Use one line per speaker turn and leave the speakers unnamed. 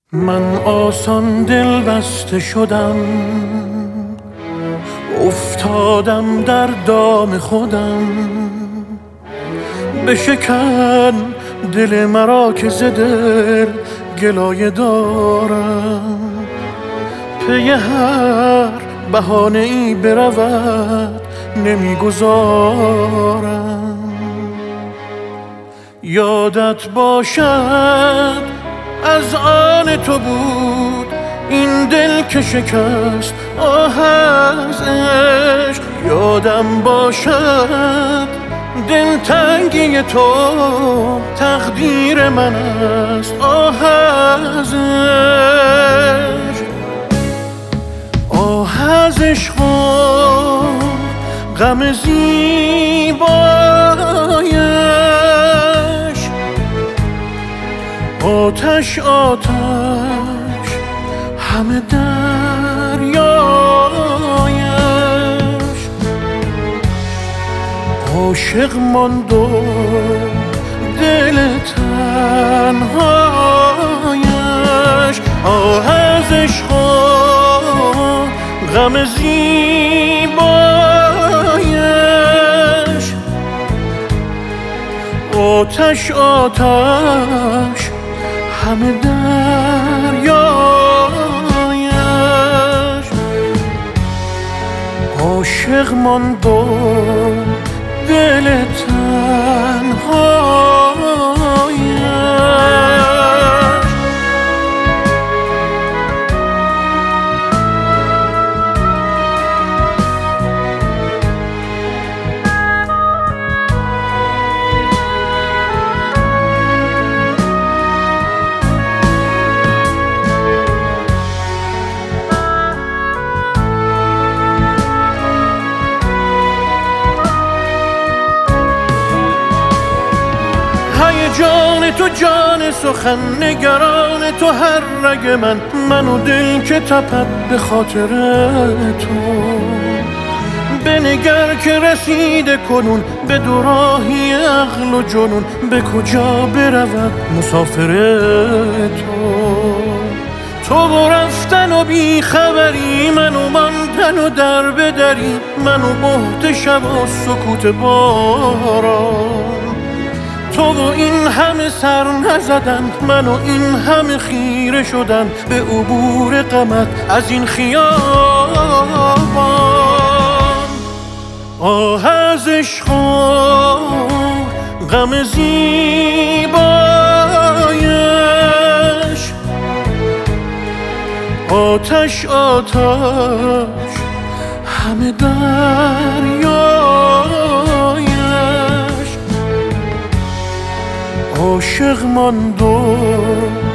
من آسان دل بسته شدم، افتادم در دام خودم. بشکن دل مرا که ز دل گلایه دارم. پی هر بهانه ای برود نمیگذارم. یادت باشد از آن تو بود این دل که شکست آه از عشق. یادم باشد دلتنگی تو تقدیر من است آه از عشق. آه از عشق و غم زیبایش. آتش آتش همه دریایش. عاشق ماند و دل تنهایش. آه از عشق و غم زیبایش. آتش آتش همه دریایش. عاشق ماند و دل تنهایش. جان تو جان سخن نگران تو هر رگ من و دل که تپد به خاطر تو. بنگر که رسیده کنون به دوراهی عقل و جنون. به کجا برود مسافر تو رفتن و بی خبری. منو ماندن و در بدری. منو بهت شب و سکوت باران. تو و این همه سر نزدند، من و این همه خیره شدند به عبور غمت از این خیابان. آه از عشق و غم زیبایش. آتش آتش همه دریایش. عاشق ماند و